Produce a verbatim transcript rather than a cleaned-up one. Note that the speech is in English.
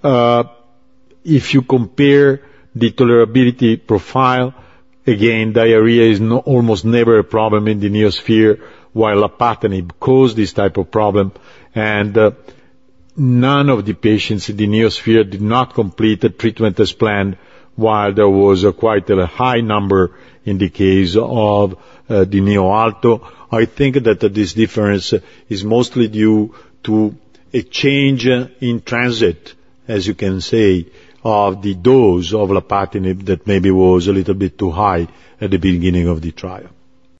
uh, if you compare the tolerability profile, again, diarrhea is no, almost never a problem in the Neosphere, while lapatinib caused this type of problem, and uh, none of the patients in the Neosphere did not complete a treatment as planned, while there was a quite a high number in the case of uh, the Neo-Alto. I think that uh, this difference is mostly due to a change in transit, as you can say, of the dose of lapatinib that maybe was a little bit too high at the beginning of the trial.